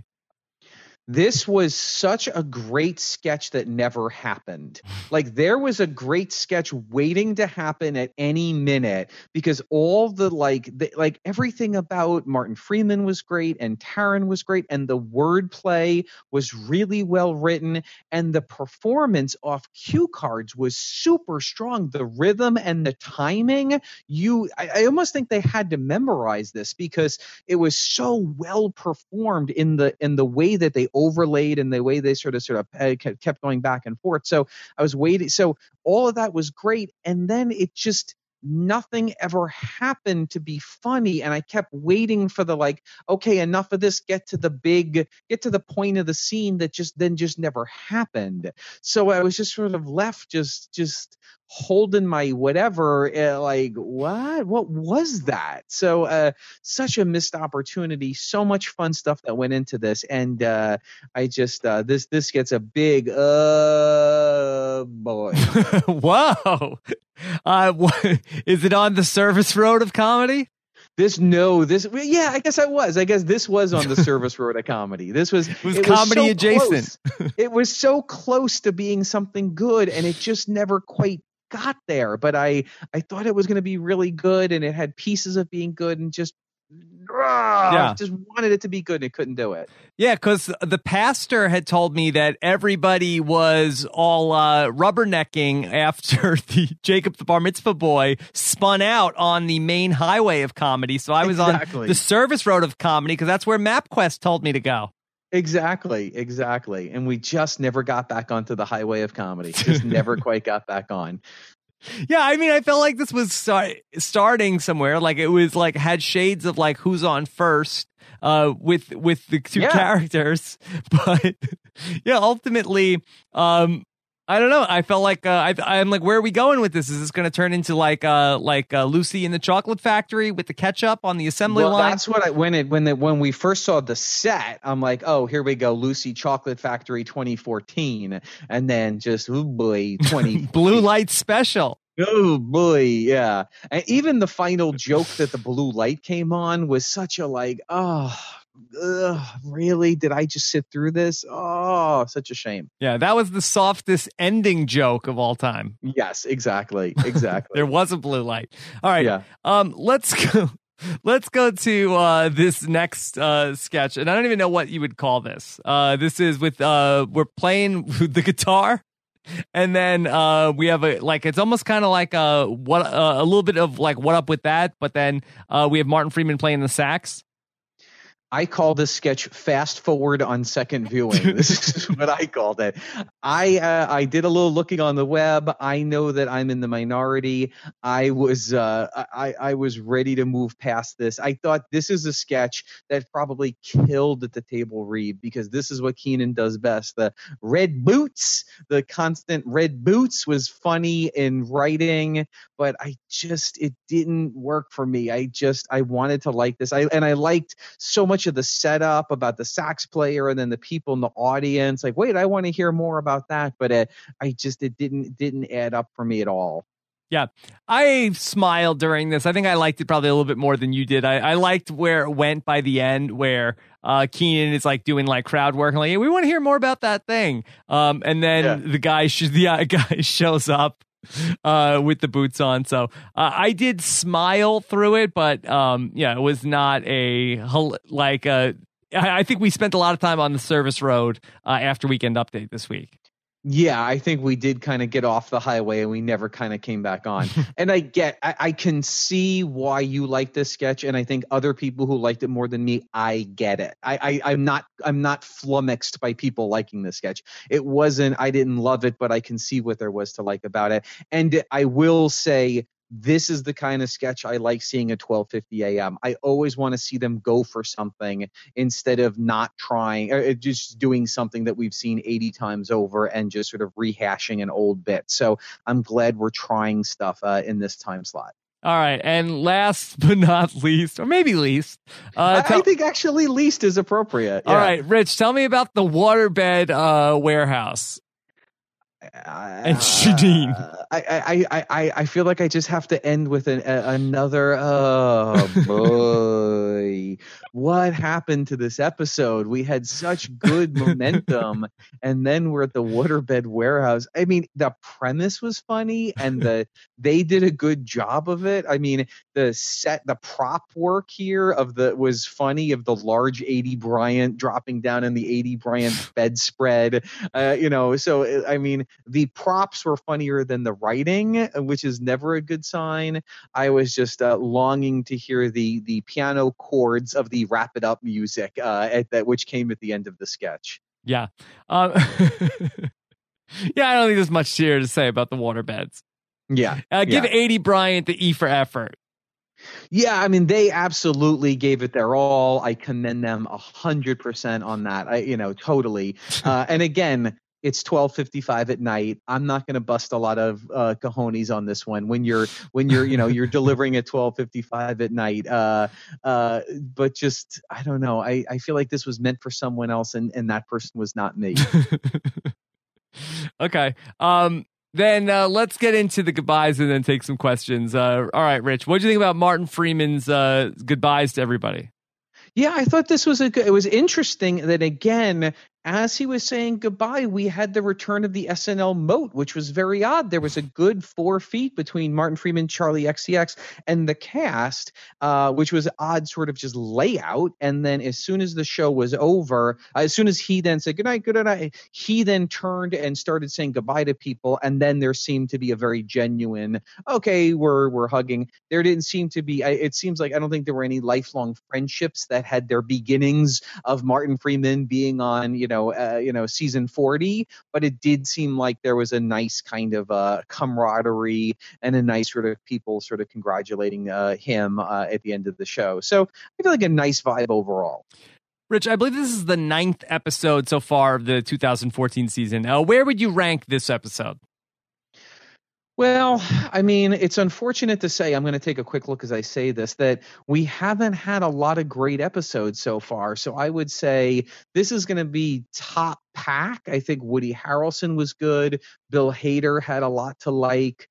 This was such a great sketch that never happened. Like there was a great sketch waiting to happen at any minute, because all the like the, like everything about Martin Freeman was great and Taron was great, and the wordplay was really well written, and the performance off cue cards was super strong. The rhythm and the timing, you I, I almost think they had to memorize this, because it was so well performed in the in the way that they overlaid and the way they sort of sort of uh, kept kept going back and forth. So I was waiting. So all of that was great. And then it just nothing ever happened to be funny. And I kept waiting for the like, okay, enough of this, get to the big, get to the point of the scene that just then just never happened. So I was just sort of left just, just holding my whatever, uh, like, what, what was that? So uh, such a missed opportunity, so much fun stuff that went into this. And uh, I just, uh, this, this gets a big, uh, boy. Whoa. Uh, what, is it on the service road of comedy? This no, this yeah, I guess I was. I guess this was on the service road of comedy. This was it was it comedy was so adjacent. It was so close to being something good, and it just never quite got there. But I I thought it was going to be really good, and it had pieces of being good, and just uh, yeah, just wanted it to be good, and it couldn't do it. Yeah, because the pastor had told me that everybody was all uh, rubbernecking after the Jacob the Bar Mitzvah boy spun out on the main highway of comedy. So I was exactly. on the service road of comedy because that's where MapQuest told me to go. Exactly, exactly. And we just never got back onto the highway of comedy. Just never quite got back on. Yeah, I mean, I felt like this was start, starting somewhere. Like it was like had shades of like Who's On First uh, with with the two yeah. characters, but yeah, ultimately, um, I don't know. I felt like uh, I, I'm like, where are we going with this? Is this going to turn into like uh, like uh, Lucy in the Chocolate Factory with the ketchup on the assembly well, line? That's what I when it when the, when we first saw the set, I'm like, oh, here we go, Lucy Chocolate Factory twenty fourteen, and then just oh boy, twenty Blue Light Special. Oh boy, yeah. And even the final joke that the blue light came on was such a like, oh, ugh, really? Did I just sit through this? Oh, such a shame. Yeah, that was the softest ending joke of all time. Yes, exactly, exactly. There was a blue light. All right, yeah. Um, let's go. Let's go to uh, this next uh, sketch, and I don't even know what you would call this. Uh, this is with uh, we're playing the guitar. And then uh, we have a like it's almost kind of like a what uh, a little bit of like what up with that, but then uh, we have Martin Freeman playing the sax. I call this sketch fast forward on second viewing. This is what I called it. I uh, I did a little looking on the web. I know that I'm in the minority. I was uh, I I was ready to move past this. I thought this is a sketch that probably killed at the table read because this is what Kenan does best. The red boots, the constant red boots was funny in writing, but I just it didn't work for me. I just I wanted to like this. I and I liked so much of the setup about the sax player and then the people in the audience like, wait, I want to hear more about that. But uh, I just, it didn't, didn't add up for me at all. Yeah, I smiled during this. I think I liked it probably a little bit more than you did. I, I liked where it went by the end where uh, Kenan is like doing like crowd work and like, hey, we want to hear more about that thing. Um, and then yeah. the guy, sh- the uh, guy shows up uh with the boots on, so uh, I did smile through it, but um yeah it was not a like uh I, I think we spent a lot of time on the service road uh, after Weekend Update this week. Yeah, I think we did kind of get off the highway and we never kind of came back on. And I get, I, I can see why you like this sketch, and I think other people who liked it more than me, I get it. I, I I'm not, I'm not flummoxed by people liking this sketch. It wasn't, I didn't love it, but I can see what there was to like about it. And I will say, this is the kind of sketch I like seeing at twelve fifty a.m. I always want to see them go for something instead of not trying or just doing something that we've seen eighty times over and just sort of rehashing an old bit. So I'm glad we're trying stuff uh, in this time slot. All right. And last but not least, or maybe least. Uh, I, I think actually least is appropriate. Yeah. All right, Rich, tell me about the waterbed uh, warehouse. And Shadeen. Uh, I, I, I, I feel like I just have to end with an, a, another. Oh boy, what happened to this episode? We had such good momentum, and then we're at the waterbed warehouse. I mean, the premise was funny, and the they did a good job of it. I mean, the set, the prop work here of the was funny of the large Aidy Bryant dropping down in the Aidy Bryant bedspread. Uh, you know, so I mean. The props were funnier than the writing, which is never a good sign. I was just uh, longing to hear the the piano chords of the wrap it up music uh, at that, which came at the end of the sketch. Yeah, um, yeah. I don't think there's much here to say about the waterbeds. Yeah. Uh, give yeah. eighty Bryant the E for effort. Yeah, I mean, they absolutely gave it their all. I commend them a hundred percent on that. I, you know, totally. Uh, and again, it's twelve fifty-five at night. I'm not going to bust a lot of uh, cojones on this one when you're when you're you know you're delivering at twelve fifty-five at night. Uh, uh, but just I don't know. I, I feel like this was meant for someone else, and, and that person was not me. Okay. Um. Then uh, let's get into the goodbyes and then take some questions. Uh, all right, Rich, what do you think about Martin Freeman's uh, goodbyes to everybody? Yeah, I thought this was a good, it was interesting that again, as he was saying goodbye, we had the return of the S N L moat, which was very odd. There was a good four feet between Martin Freeman, Charlie X C X, and the cast, uh, which was odd sort of just layout. And then as soon as the show was over, uh, as soon as he then said good night, good night, he then turned and started saying goodbye to people. And then there seemed to be a very genuine, okay, we're we're hugging. There didn't seem to be, it seems like I don't think there were any lifelong friendships that had their beginnings of Martin Freeman being on, you know, uh, you know, season forty, but it did seem like there was a nice kind of uh, camaraderie and a nice sort of people sort of congratulating uh, him uh, at the end of the show. So I feel like a nice vibe overall. Rich, I believe this is the ninth episode so far of the two thousand fourteen season. Uh, where would you rank this episode? Well, I mean, it's unfortunate to say, I'm going to take a quick look as I say this, that we haven't had a lot of great episodes so far. So I would say this is going to be top pack. I think Woody Harrelson was good. Bill Hader had a lot to like.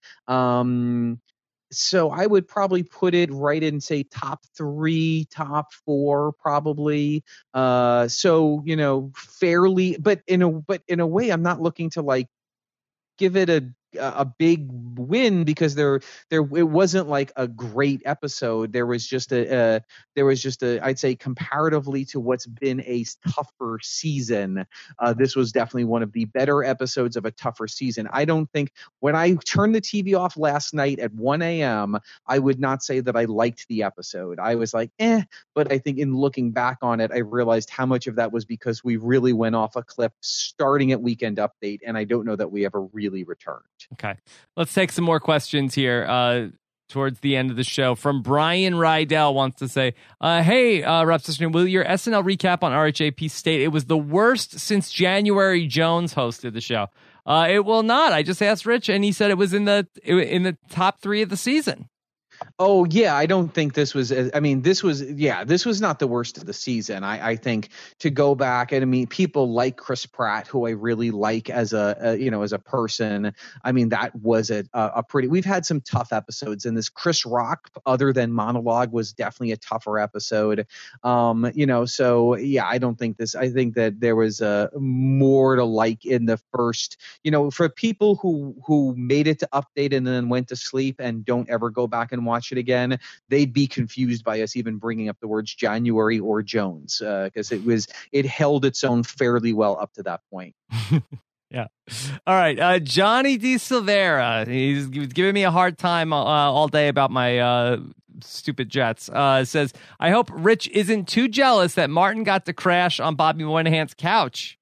Um, so I would probably put it right in, say, top three, top four, probably. Uh, so, you know, fairly, but in a, but in a way, I'm not looking to like give it a a big win because there there it wasn't like a great episode. There was just a, a there was just a I'd say comparatively to what's been a tougher season, uh, this was definitely one of the better episodes of a tougher season. I don't think when I turned the T V off last night at one a.m. I would not say that I liked the episode. I was like, eh, but I think in looking back on it, I realized how much of that was because we really went off a cliff starting at Weekend Update, and I don't know that we ever really returned. Okay. Let's take some more questions here uh, towards the end of the show. From Brian Rydell wants to say, uh, hey, uh, Rep Sister, will your S N L recap on R H A P state it was the worst since January Jones hosted the show? Uh, it will not. I just asked Rich, and he said it was in the in the top three of the season. Oh, yeah, I don't think this was, I mean, this was, yeah, this was not the worst of the season. I, I think to go back and I mean, people like Chris Pratt, who I really like as a, a you know, as a person. I mean, that was a, a pretty, we've had some tough episodes, and this Chris Rock, other than Monologue, was definitely a tougher episode. Um, you know, so yeah, I don't think this, I think that there was uh, more to like in the first, you know, for people who, who made it to Update and then went to sleep and don't ever go back and watch it again, they'd be confused by us even bringing up the words January or Jones, because uh, it was it held its own fairly well up to that point. Yeah. All right. Uh, Johnny D. Silvera, he's, he was giving me a hard time uh, all day about my uh, stupid Jets. Uh, says, I hope Rich isn't too jealous that Martin got to crash on Bobby Moynihan's couch.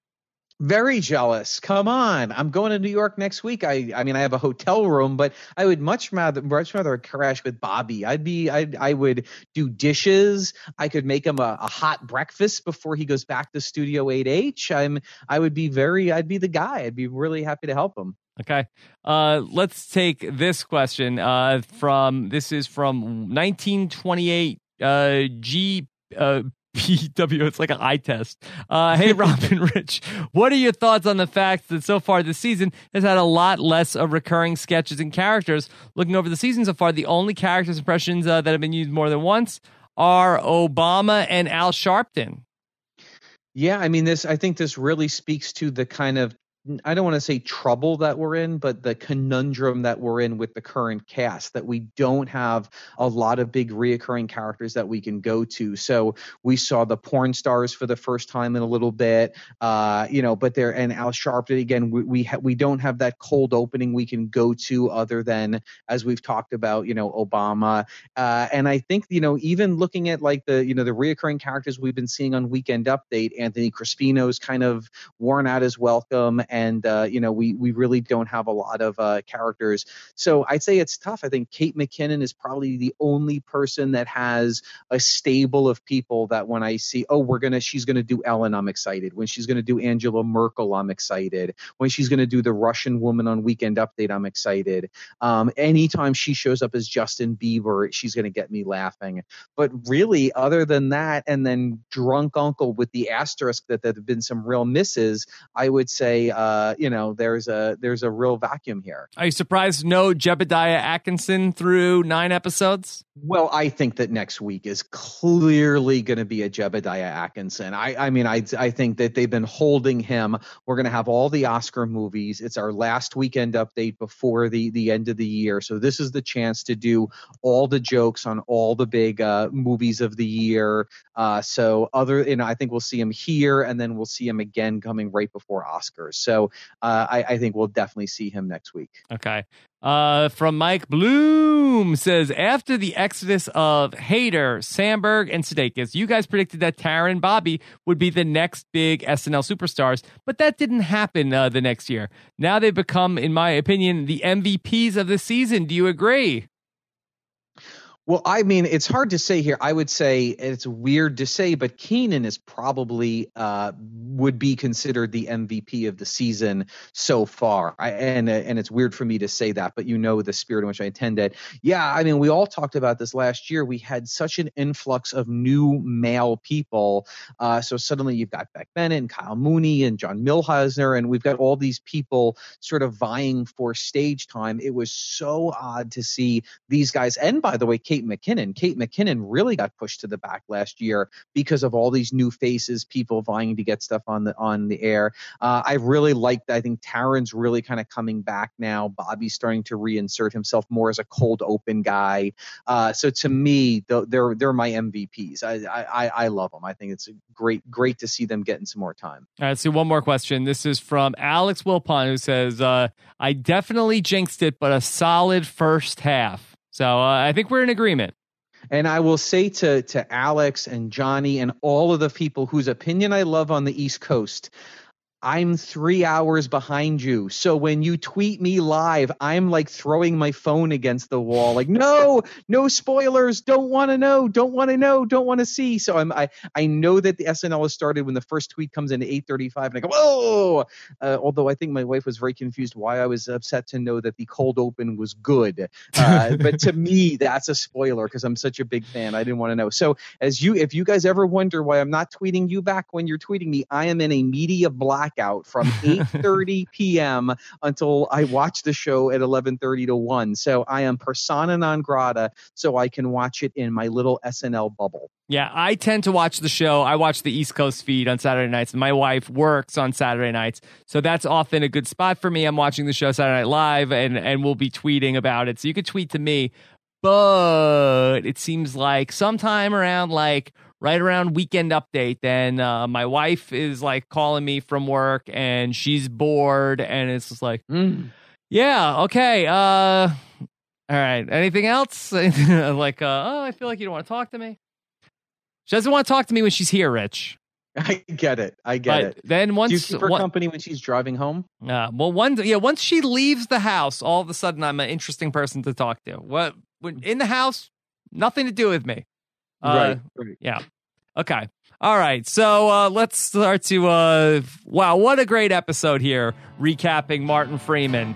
Very jealous. Come on. I'm going to New York next week. I I mean, I have a hotel room, but I would much rather much rather crash with Bobby. I'd be I I would do dishes. I could make him a, a hot breakfast before he goes back to Studio eight H. I'm I would be very I'd be the guy. I'd be really happy to help him. Okay. Uh, let's take this question uh, from this is from nineteen twenty-eight uh, G uh P W. It's like an eye test. Uh, hey, Robin, Rich, what are your thoughts on the fact that so far this season has had a lot less of recurring sketches and characters? Looking over the season so far, the only characters impressions uh, that have been used more than once are Obama and Al Sharpton. Yeah, I mean, this. I think this really speaks to the kind of, I don't want to say trouble that we're in, but the conundrum that we're in with the current cast, that we don't have a lot of big reoccurring characters that we can go to. So we saw the porn stars for the first time in a little bit, uh, you know, but there, and Al Sharpton, again, we we, ha- we don't have that cold opening we can go to other than, as we've talked about, you know, Obama. Uh, and I think, you know, even looking at like the, you know, the reoccurring characters we've been seeing on Weekend Update, Anthony Crispino's kind of worn out his welcome. and uh, you know we we really don't have a lot of uh, characters. So I'd say it's tough. I think Kate McKinnon is probably the only person that has a stable of people that when I see, oh, we're gonna she's gonna do Ellen, I'm excited. When she's gonna do Angela Merkel, I'm excited. When she's gonna do the Russian woman on Weekend Update, I'm excited. Um, anytime she shows up as Justin Bieber, she's gonna get me laughing. But really, other than that, and then Drunk Uncle with the asterisk that there have been some real misses, I would say, uh, you know, there's a there's a real vacuum here. Are you surprised no Jebediah Atkinson through nine episodes? Well, I think that next week is clearly going to be a Jebediah Atkinson. I, I mean, I, I think that they've been holding him. We're going to have all the Oscar movies. It's our last Weekend Update before the, the end of the year. So this is the chance to do all the jokes on all the big uh, movies of the year. Uh, so other, you know, I think we'll see him here, and then we'll see him again coming right before Oscars. So uh, I, I think we'll definitely see him next week. Okay. Uh, from Mike Bloom says, after the exodus of Hader, Sandberg, and Sudeikis, you guys predicted that Tara and Bobby would be the next big S N L superstars, but that didn't happen uh, the next year. Now they've become, in my opinion, the M V Ps of the season. Do you agree? Well, I mean, it's hard to say here. I would say it's weird to say, but Kenan is probably uh, would be considered the M V P of the season so far. I, and and it's weird for me to say that, but you know the spirit in which I intended. Yeah, I mean, we all talked about this last year. We had such an influx of new male people. Uh, so suddenly you've got Beck Bennett and Kyle Mooney and John Milhauser, and we've got all these people sort of vying for stage time. It was so odd to see these guys. And by the way, Kate McKinnon. Kate McKinnon really got pushed to the back last year because of all these new faces, people vying to get stuff on the on the air. Uh, I really liked. I think Taran's really kind of coming back now. Bobby's starting to reinsert himself more as a cold open guy. Uh, so to me, they're they're my M V Ps. I, I I love them. I think it's great great to see them getting some more time. All right, so one more question. This is from Alex Wilpon, who says, uh, "I definitely jinxed it, but a solid first half." So uh, I think we're in agreement. And I will say to to Alex and Johnny and all of the people whose opinion I love on the East Coast, I'm three hours behind you. So when you tweet me live, I'm like throwing my phone against the wall. Like, no, no spoilers. Don't want to know. Don't want to know. Don't want to see. So I'm, I, I know that the S N L has started when the first tweet comes in at eight thirty-five and I go, whoa. Uh, although I think my wife was very confused why I was upset to know that the cold open was good. Uh, but to me, that's a spoiler because I'm such a big fan. I didn't want to know. So as you, if you guys ever wonder why I'm not tweeting you back when you're tweeting me, I am in a media blackout from eight thirty p.m. until I watch the show at eleven thirty to one. So I am persona non grata, so I can watch it in my little S N L bubble. Yeah, I tend to watch the show. I watch the East Coast feed on Saturday nights, and my wife works on Saturday nights. So that's often a good spot for me. I'm watching the show Saturday Night Live, and, and we'll be tweeting about it. So you could tweet to me, but it seems like sometime around like right around Weekend Update, then uh, my wife is like calling me from work and she's bored and it's just like, mm. yeah, okay. Uh, all right. Anything else? like, uh, oh, I feel like you don't want to talk to me. She doesn't want to talk to me when she's here, Rich. I get it. I get but it. Then once Do you keep her one, company when she's driving home? Uh, well, one, yeah, once she leaves the house, all of a sudden I'm an interesting person to talk to. What when in the house, nothing to do with me. Uh, right, right. Yeah. Okay. All right. So uh, let's start to. Uh, wow, what a great episode here, recapping Martin Freeman.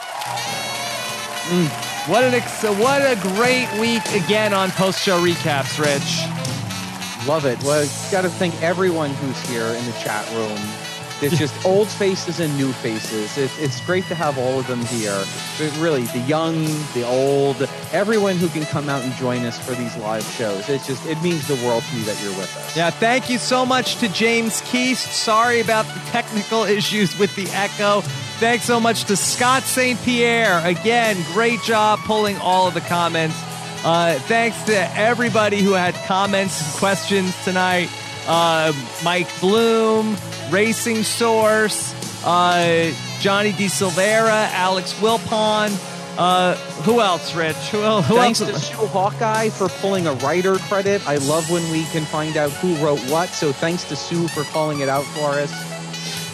Mm. What an ex- what a great week again on post show recaps, Rich. Love it. Well, got to thank everyone who's here in the chat room. It's just old faces and new faces. It's, it's great to have all of them here. But really, the young, the old, everyone who can come out and join us for these live shows. It's just, it means the world to me that you're with us. Yeah, thank you so much to James Keast. Sorry about the technical issues with the echo. Thanks so much to Scott Saint Pierre. Again, great job pulling all of the comments. Uh, thanks to everybody who had comments and questions tonight. Uh, Mike Bloom, Racing Source, uh, Johnny D. Silvera, Alex Wilpon. Uh, who else, Rich? Who, who Thanks else? to Sue Hawkeye for pulling a writer credit. I love when we can find out who wrote what. So thanks to Sue for calling it out for us.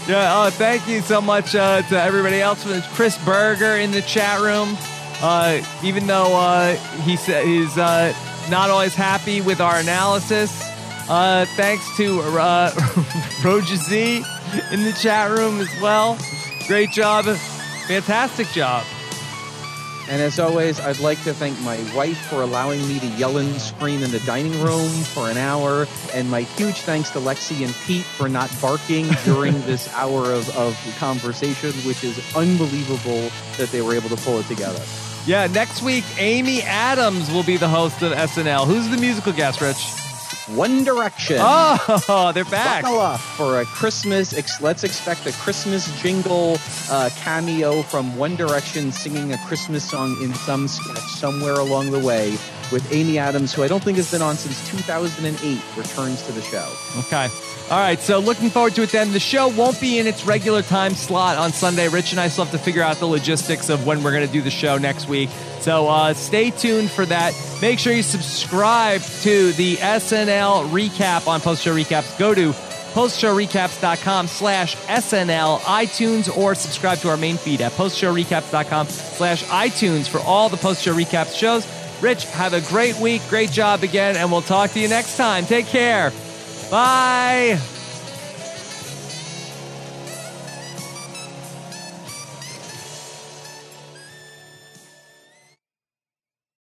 Yeah, uh, thank you so much uh, to everybody else. Chris Berger in the chat room. Uh, even though uh, he sa- he's uh, not always happy with our analysis, uh, thanks to uh, Roger Z in the chat room as well. Great job. Fantastic job. And as always, I'd like to thank my wife for allowing me to yell and scream in the dining room for an hour. And my huge thanks to Lexi and Pete for not barking during this hour of, of conversation, which is unbelievable that they were able to pull it together. Yeah, next week, Amy Adams will be the host of S N L. Who's the musical guest, Rich? One Direction. Oh, they're back. Buckle up for a Christmas. Ex- let's expect a Christmas jingle uh, cameo from One Direction singing a Christmas song in some sketch somewhere along the way with Amy Adams, who I don't think has been on since two thousand eight, returns to the show. Okay. All right, so looking forward to it then. The show won't be in its regular time slot on Sunday. Rich and I still have to figure out the logistics of when we're going to do the show next week. So uh, stay tuned for that. Make sure you subscribe to the S N L recap on Post Show Recaps. Go to postshowrecaps.com slash SNL, iTunes, or subscribe to our main feed at postshowrecaps.com slash iTunes for all the Post Show Recaps shows. Rich, have a great week. Great job again, and we'll talk to you next time. Take care. Bye.